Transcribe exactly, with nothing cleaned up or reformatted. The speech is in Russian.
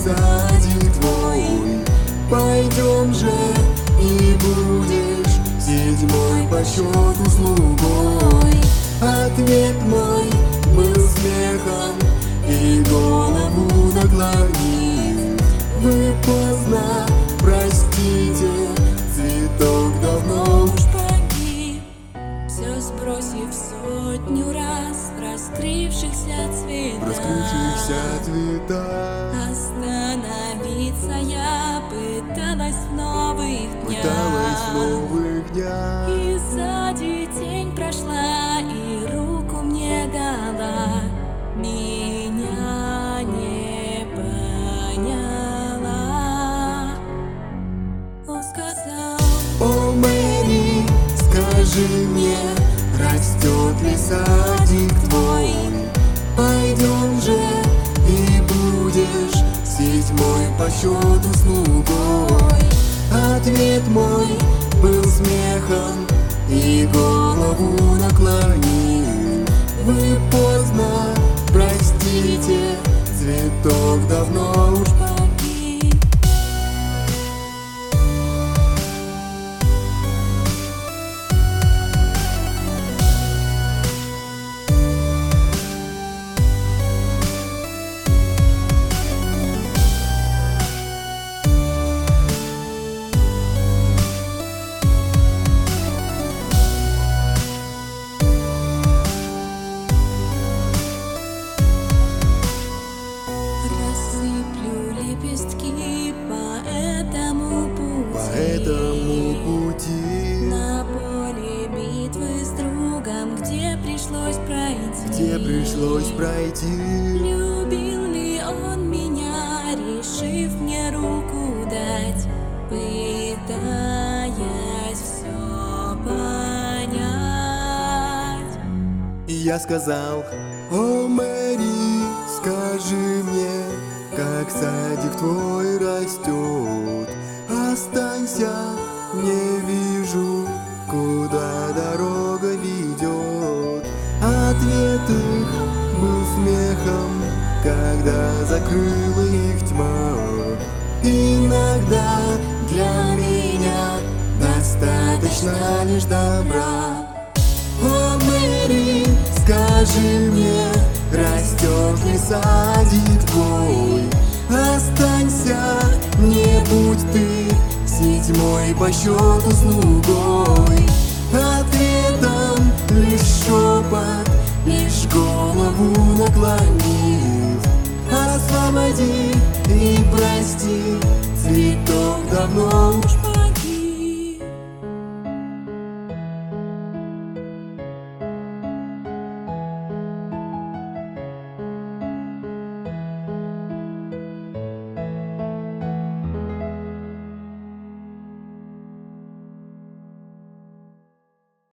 садик твой. Пойдем же, и будешь седьмой по счету слугой. Ответ мой был смехом, и голову наклонил. Вы поздно, простите, цветок давно уж погиб. Все сбросив сотню раз раскрывшихся цветов, раскрывшихся цветах. Остановиться я пыталась в новых днях, пыталась в новых днях. И сзади тень прошла, и руку мне дала. Меня не поняла. Он сказал: О, Мэри, скажи мне, растет ли садик твой? Пойдем же, и будешь седьмой по счету слугой. Ответ мой был смехом, и голову наклонил. Вы поздно, простите, цветок давно уж погиб. По этому пути, по этому пути, на поле битвы с другом, где пришлось пройти, где пришлось пройти. Любил ли он меня, решив мне руку дать, пытаясь все понять? И я сказал: О, Мэри, скажи мне, как садик твой растет. Останься, не вижу, куда дорога ведет. Ответ их был смехом, когда закрыла их тьма. Иногда для меня достаточно лишь добра. О, Мэри, скажи мне, растет ли садик твой? Останься, не будь ты седьмой по счету слугой.